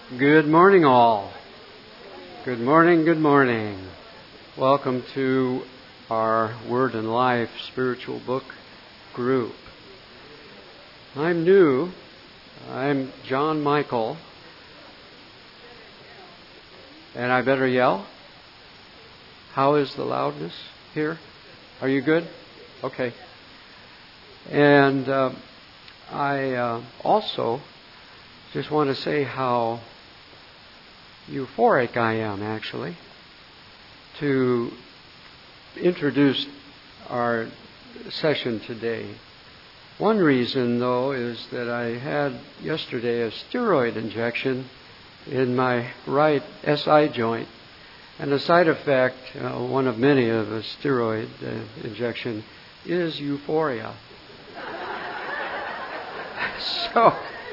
Good morning, all. Good morning, good morning. Welcome to our Word and Life spiritual book group. I'm new. I'm John Michael. And I better yell? How is the loudness here? Are you good? Okay. And I also just want to say how euphoric I am, actually, to introduce our session today. One reason, though, is that I had yesterday a steroid injection in my right SI joint. And the side effect, one of many of a steroid injection, is euphoria. So,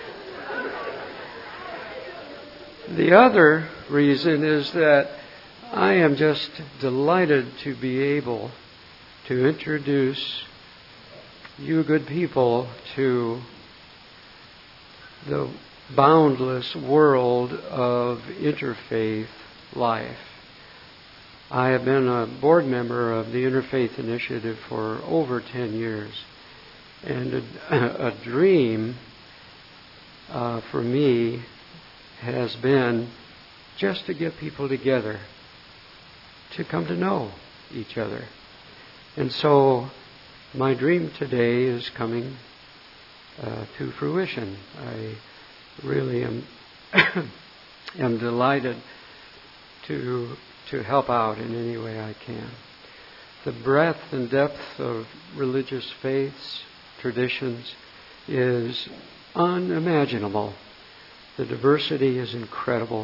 the other reason is that I am just delighted to be able to introduce you good people to the boundless world of interfaith life. I have been a board member of the Interfaith Initiative for over 10 years. And a dream for me has been just to get people together, to come to know each other. And so my dream today is coming to fruition. I really am am delighted to help out in any way I can. The breadth and depth of religious faiths, traditions is unimaginable. The diversity is incredible.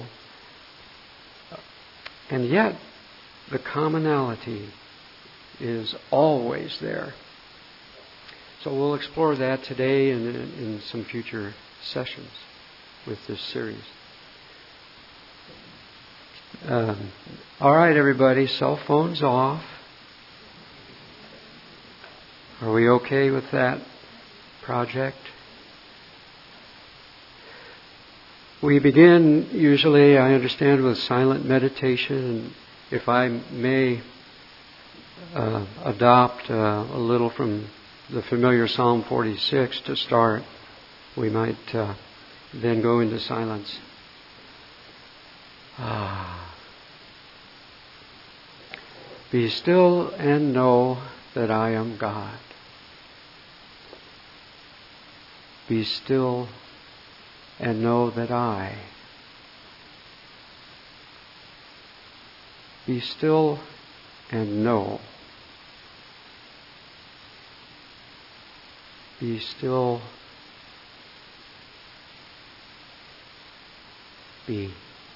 And yet, the commonality is always there. So we'll explore that today and in some future sessions with this series. All right, everybody, cell phones off. Are we okay with that project? We begin usually, I understand, with silent meditation. And if I may adopt a little from the familiar Psalm 46 to start, we might then go into silence. Be still and know that I am God. Be still and know that I. Be still and know. Be still. Be.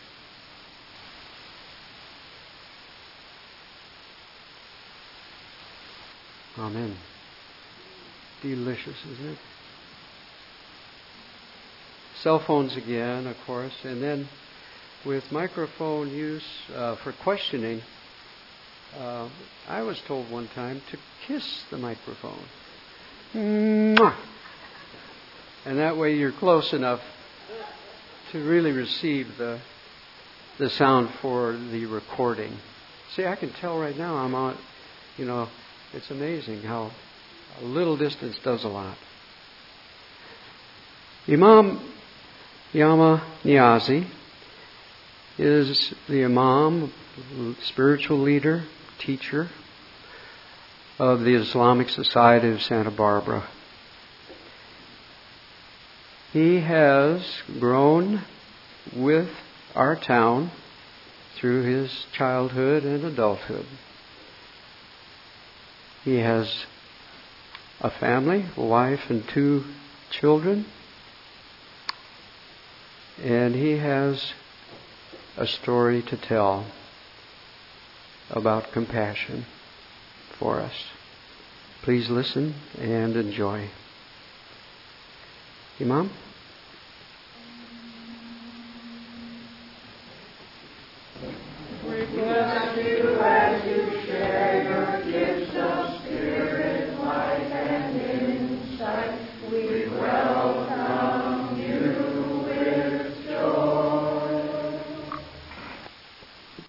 Amen. Delicious, isn't it? Cell phones again, of course, and then with microphone use for questioning, I was told one time to kiss the microphone. Mwah! And that way you're close enough to really receive the sound for the recording. See, I can tell right now I'm on, it's amazing how a little distance does a lot. Imam Yahya Niazi is the Imam, spiritual leader, teacher of the Islamic Society of Santa Barbara. He has grown with our town through his childhood and adulthood. He has a family, a wife and 2 children. And he has a story to tell about compassion for us. Please listen and enjoy. Imam? We bless you.